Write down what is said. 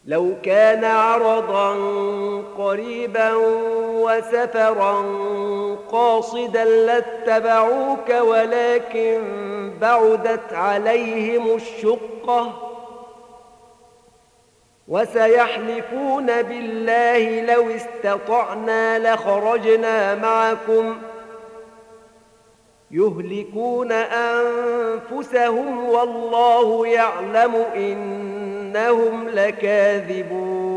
لو كان عرضا قريبا وسفرا قاصدا لاتبعوك ولكن بعدت عليهم الشقة وسيحلفون بالله لو استطعنا لخرجنا معكم يهلكون أنفسهم والله يعلم إنهم لكاذبون.